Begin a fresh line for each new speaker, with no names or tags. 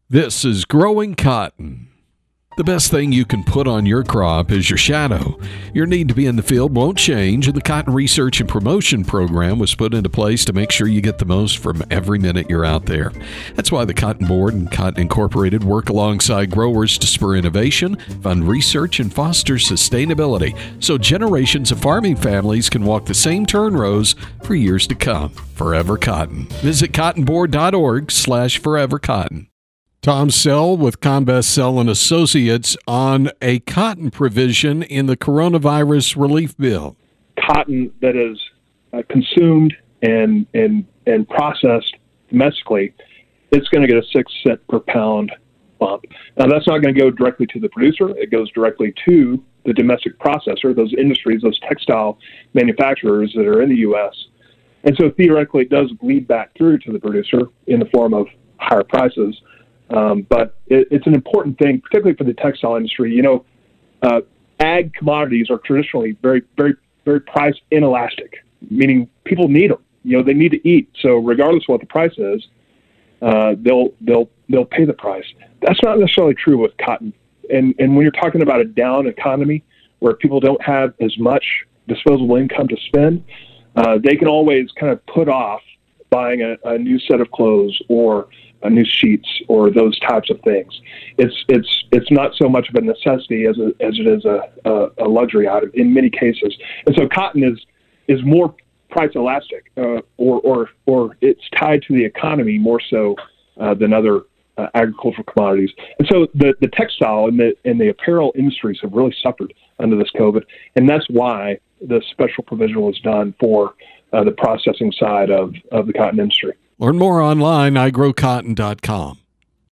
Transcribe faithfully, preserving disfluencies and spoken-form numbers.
This is Growing Cotton. The best thing you can put on your crop is your shadow. Your need to be in the field won't change, and the Cotton Research and Promotion Program was put into place to make sure you get the most from every minute you're out there. That's why the Cotton Board and Cotton Incorporated work alongside growers to spur innovation, fund research, and foster sustainability, so generations of farming families can walk the same turn rows for years to come. Forever Cotton. Visit cottonboard.org slash forever cotton. Tom Sell with Combest Sell and Associates on a cotton provision in the coronavirus relief bill.
Cotton that is uh, consumed and and and processed domestically, it's going to get a six cent per pound bump. Now that's not going to go directly to the producer; it goes directly to the domestic processor, those industries, those textile manufacturers that are in the U S. And so theoretically, it does bleed back through to the producer in the form of higher prices. Um, but it, it's an important thing, particularly for the textile industry. You know, uh, ag commodities are traditionally very, very, very price inelastic, meaning people need them. You know, they need to eat. So regardless of what the price is, uh, they'll they'll they'll pay the price. That's not necessarily true with cotton. And and when you're talking about a down economy where people don't have as much disposable income to spend, uh, they can always kind of put off buying a, a new set of clothes or a new sheets or those types of things. It's it's it's not so much of a necessity as a, as it is a, a, a luxury item in many cases. And so cotton is is more price elastic, uh, or or or it's tied to the economy more so uh, than other uh, agricultural commodities. And so the, the textile and the and the apparel industries have really suffered under this COVID, and that's why the special provision was done for uh, the processing side of, of the cotton industry.
Learn more online, i grow cotton dot com.